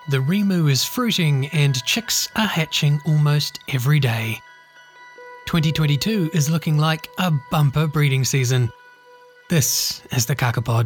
The Rimu is fruiting and chicks are hatching almost every day. 2022 is looking like a bumper breeding season. This is the Kakapod.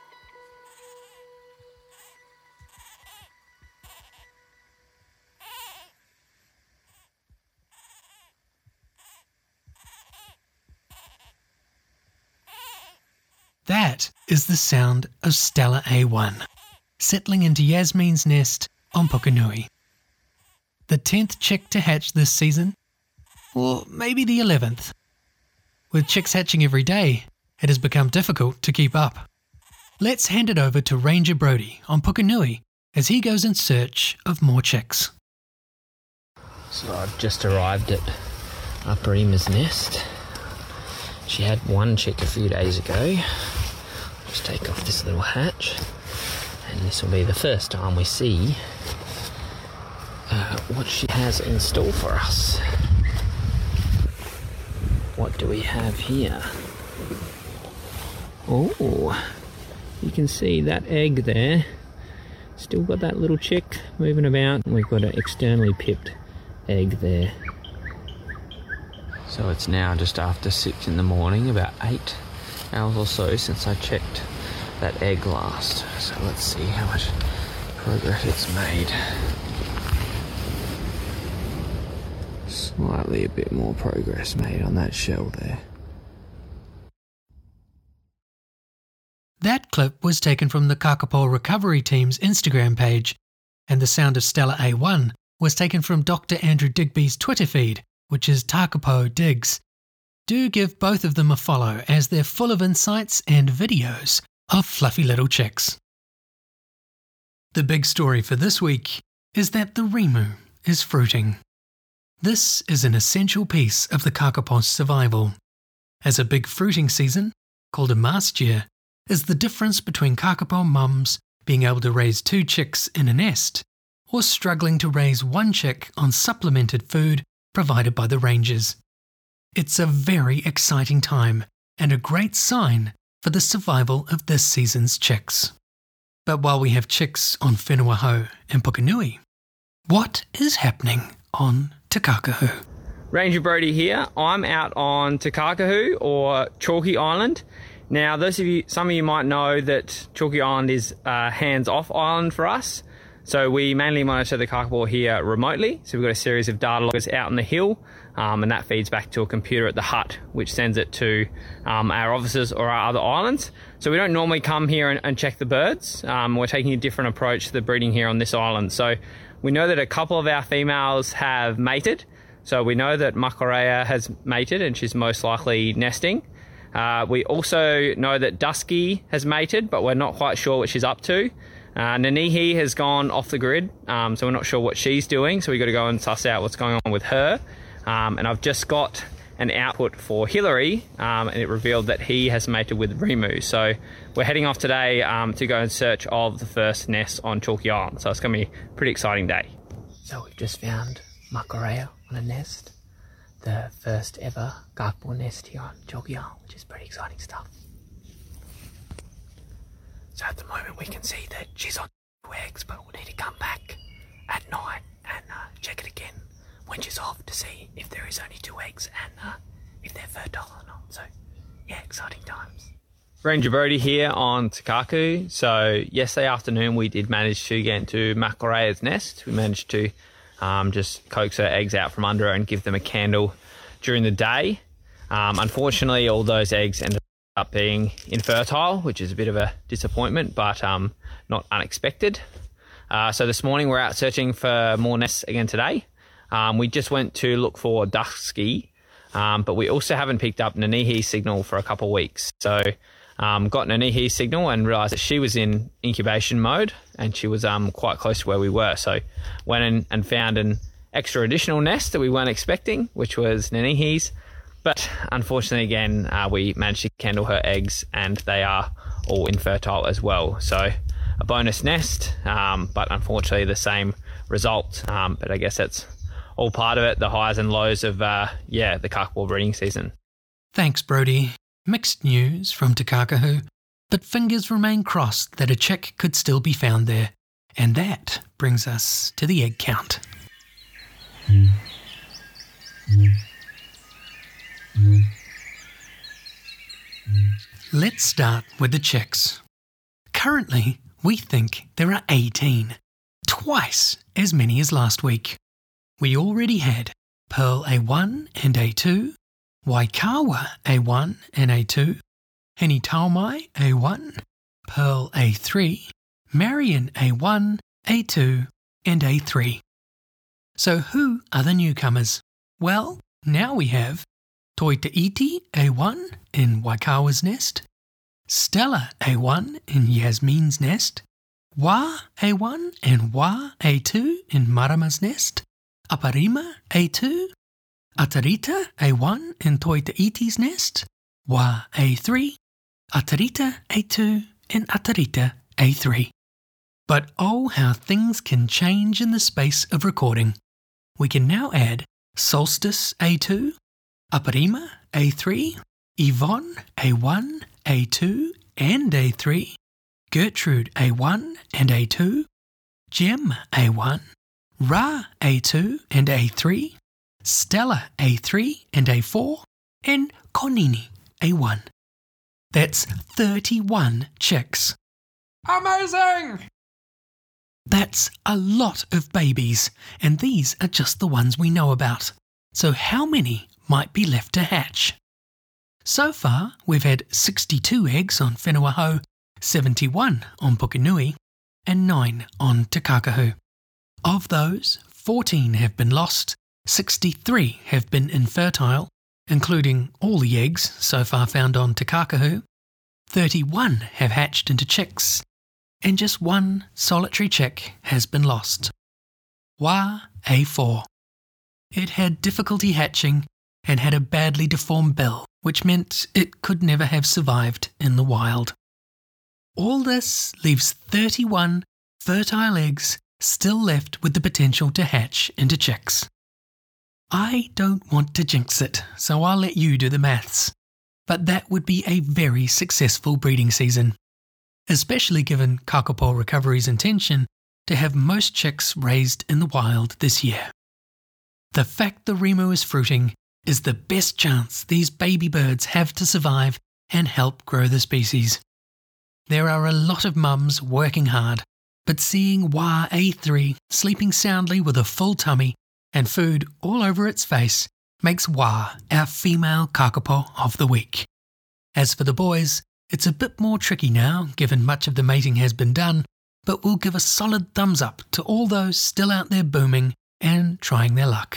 That is the sound of Stella A1, settling into Yasmin's nest on Pukenui. The 10th chick to hatch this season, or maybe the 11th. With chicks hatching every day, it has become difficult to keep up. Let's hand it over to Ranger Brody on Pukenui as he goes in search of more chicks. So I've just arrived at Upper Ema's nest. She had one chick a few days ago. Just take off this little hatch, and this will be the first time we see what she has in store for us. What do we have here? Oh, you can see that egg there. Still got that little chick moving about. We've got an externally pipped egg there. So it's now just after 6 in the morning, about 8 hours or so since I checked that egg last. So let's see how much progress it's made. Slightly a bit more progress made on that shell there. That clip was taken from the Kakapo Recovery Team's Instagram page, and the sound of Stella A1 was taken from Dr. Andrew Digby's Twitter feed, which is Takapo Digs. Do give both of them a follow as they're full of insights and videos of fluffy little chicks. The big story for this week is that the Rimu is fruiting. This is an essential piece of the Kakapo's survival, as a big fruiting season, called a mast year, is the difference between Kakapo mums being able to raise 2 chicks in a nest or struggling to raise 1 chick on supplemented food provided by the rangers. It's a very exciting time and a great sign for the survival of this season's chicks. But while we have chicks on Whenuaho and Pukenui, what is happening on Te Kākahu? Ranger Brody here. I'm out on Te Kākahu, or Chalky Island. Now, some of you might know that Chalky Island is a hands-off island for us. So we mainly monitor the kakapo here remotely. So we've got a series of data loggers out on the hill, and that feeds back to a computer at the hut, which sends it to our offices or our other islands. So we don't normally come here and check the birds. We're taking a different approach to the breeding here on this island. So we know that a couple of our females have mated. So we know that Makarea has mated and she's most likely nesting. We also know that Dusky has mated, but we're not quite sure what she's up to. Nanihi has gone off the grid, so we're not sure what she's doing, so we've got to go and suss out what's going on with her. And I've just got an output for Hillary, and it revealed that he has mated with Rimu. So we're heading off today to go in search of the first nest on Chalky Island. So it's going to be a pretty exciting day. So we've just found Makarea on a nest, the first ever kakapo nest here on Chalky Island, which is pretty exciting stuff. So at the moment we can see that she's on 2 eggs, but we'll need to come back at night and check it again when she's off to see if there is only 2 eggs and if they're fertile or not. So yeah, exciting times. Ranger Brody here on Te Kākahu. So yesterday afternoon we did manage to get into Makarea's nest. We managed to just coax her eggs out from under her and give them a candle during the day. Unfortunately, all those eggs ended up being infertile, which is a bit of a disappointment, but not unexpected. So this morning we're out searching for more nests again today. We just went to look for Dusky, but we also haven't picked up Nanihi's signal for a couple of weeks. So got Nanihi's signal and realised that she was in incubation mode and she was quite close to where we were. So went in and found an extra additional nest that we weren't expecting, which was Nanihi's. But unfortunately, again, we managed to candle her eggs and they are all infertile as well. So a bonus nest, but unfortunately the same result. But I guess that's all part of it, the highs and lows of, the kakapo breeding season. Thanks, Brody. Mixed news from Te Kākahu, but fingers remain crossed that a chick could still be found there, And that brings us to the egg count. Let's start with the chicks. Currently, we think there are 18, twice as many as last week. We already had Pearl A1 and A2, Waikawa A1 and A2, Henitaumai A1, Pearl A3, Marion A1, A2 and A3. So who are the newcomers? Well, now we have Toita'iti A1 in Waikawa's nest, Stella A1 in Yasmin's nest, Wā A1 and Wā A2 in Marama's nest, Aparima A2, Atarita A1 in Toita'iti's nest, Wā A3, Atarita A2 and Atarita A3. But oh, how things can change in the space of recording. We can now add Solstice A2, Aparima A3, Yvonne A1, A2 and A3, Gertrude A1 and A2, Gem A1, Ra A2 and A3, Stella A3 and A4, and Konini A1. That's 31 chicks. Amazing! That's a lot of babies, and these are just the ones we know about. So how many might be left to hatch? So far, we've had 62 eggs on Whenua-Hou, 71 on Pukenui, and 9 on Te Kākahu. Of those, 14 have been lost, 63 have been infertile, including all the eggs so far found on Te Kākahu, 31 have hatched into chicks, and just one solitary chick has been lost. Wā A4. It had difficulty hatching and had a badly deformed bill, which meant it could never have survived in the wild. All this leaves 31 fertile eggs still left with the potential to hatch into chicks. I don't want to jinx it, so I'll let you do the maths. But that would be a very successful breeding season, especially given Kakapo Recovery's intention to have most chicks raised in the wild this year. The fact the Rimu is fruiting is the best chance these baby birds have to survive and help grow the species. There are a lot of mums working hard, but seeing Wā A3 sleeping soundly with a full tummy and food all over its face makes Wā our female kakapo of the week. As for the boys, it's a bit more tricky now given much of the mating has been done, but we'll give a solid thumbs up to all those still out there booming and trying their luck.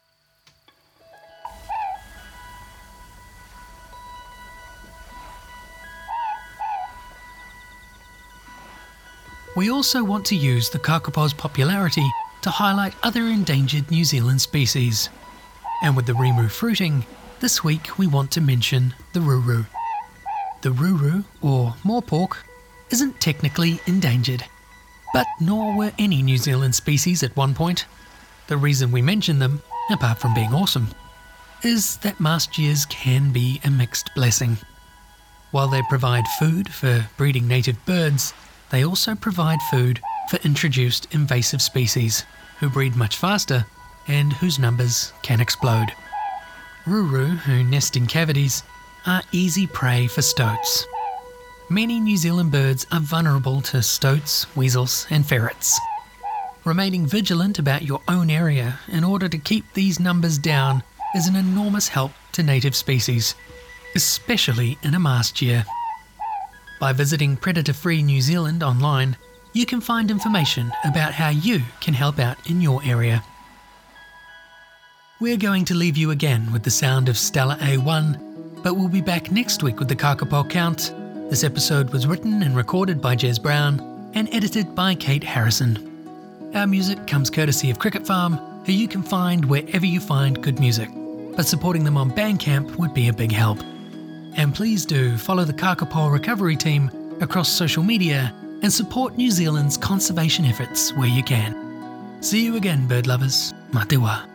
We also want to use the kakapo's popularity to highlight other endangered New Zealand species. And with the Rimu fruiting, this week we want to mention the ruru. The ruru, or moorpork, isn't technically endangered, but nor were any New Zealand species at one point. The reason we mention them, apart from being awesome, is that mast years can be a mixed blessing. While they provide food for breeding native birds, they also provide food for introduced invasive species who breed much faster and whose numbers can explode. Ruru, who nest in cavities, are easy prey for stoats. Many New Zealand birds are vulnerable to stoats, weasels and ferrets. Remaining vigilant about your own area in order to keep these numbers down is an enormous help to native species, especially in a mast year. By visiting Predator Free New Zealand online, you can find information about how you can help out in your area. We're going to leave you again with the sound of Stella A1, but we'll be back next week with the Kakapo count. This episode was written and recorded by Jez Brown and edited by Kate Harrison. Our music comes courtesy of Cricket Farm, who you can find wherever you find good music, but supporting them on Bandcamp would be a big help. And please do follow the Kakapo Recovery team across social media and support New Zealand's conservation efforts where you can. See you again, bird lovers. Mā te wā.